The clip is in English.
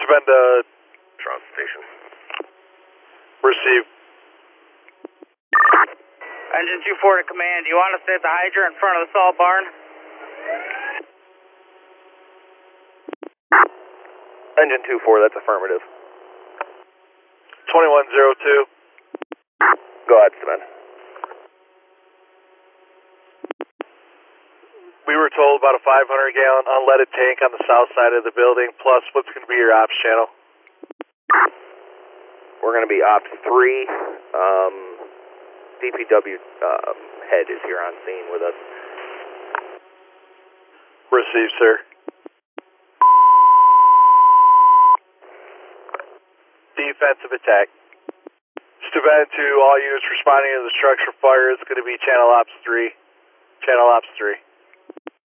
Stupenda. Tron Station. Receive. Engine 2-4 to command. Do you want to stay at the hydrant in front of the salt barn? Engine 2-4, that's affirmative. 2102. Go ahead, Stupenda. We were told about a 500-gallon unleaded tank on the south side of the building, plus what's going to be your ops channel? We're going to be Ops 3. DPW head is here on scene with us. Receive, sir. Defensive attack. Stupenda to all units responding to the structure fire is going to be Channel Ops 3. Channel Ops 3.